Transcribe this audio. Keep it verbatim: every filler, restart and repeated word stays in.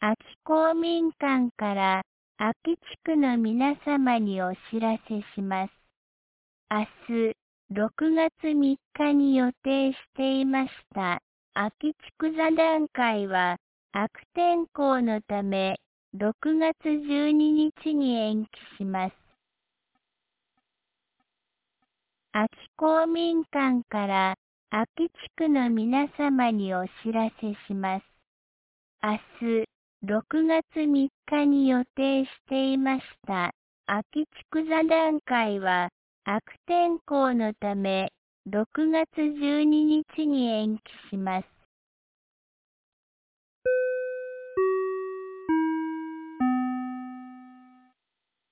秋公民館から秋地区の皆様にお知らせします。明日、ろくがつみっかに予定していました秋地区座談会は悪天候のためろくがつじゅうににちに延期します。秋公民館から秋地区の皆様にお知らせします。明日、ろくがつみっかに予定していました秋地区座談会は悪天候のためろくがつじゅうににちに延期します。